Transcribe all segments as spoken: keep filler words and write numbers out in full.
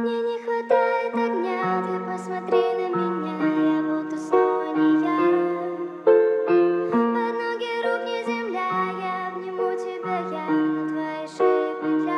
Мне не хватает огня, ты посмотри на меня, я будто снова не я. Под ноги рук не земля, я обниму тебя, я на твоей шее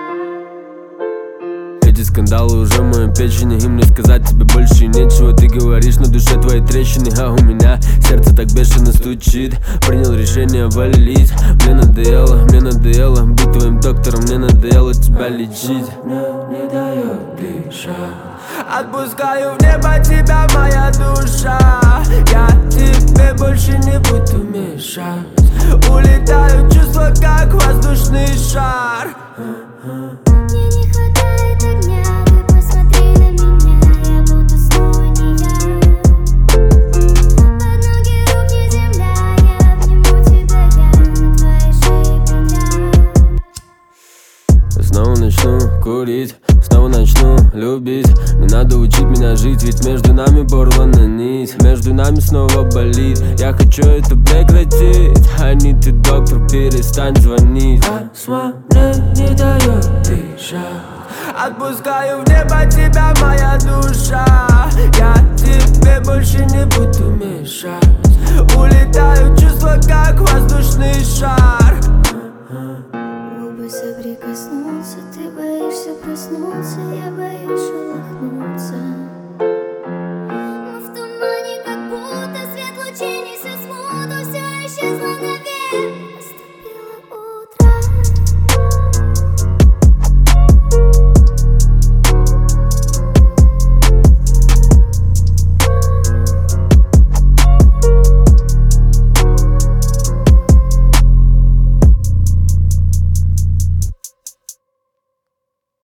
петля. Эти скандалы уже в моем печени, и мне сказать тебе больше нечего. Ты говоришь, на душе твои трещины, а у меня сердце так бешено стучит. Принял решение валить, мне надоело, мне надоело быть твоим доктором, мне надоело тебя лечить. Мне не дает дышать. Отпускаю в небо тебя, моя душа. Я тебе больше не буду мешать. Улетаю, чувства как воздушный шар. Мне не хватает огня, ты посмотри на меня, я будто снова не я. Под ноги рук не земля, я обниму тебя, я на твоей шее петля. Снова начну курить, снова начну любить. Не надо учить меня жить, ведь между нами порвана нить. Между нами снова болит, я хочу это прекратить. А не ты, доктор, перестань звонить. Астма мне не дает дышать. Отпускаю в небо тебя, моя душа. Я тебе больше не буду мешать. Улетаю, чувства как воздушный шар. Губы соприкоснутся, ты боишься проснуться, я боюсь.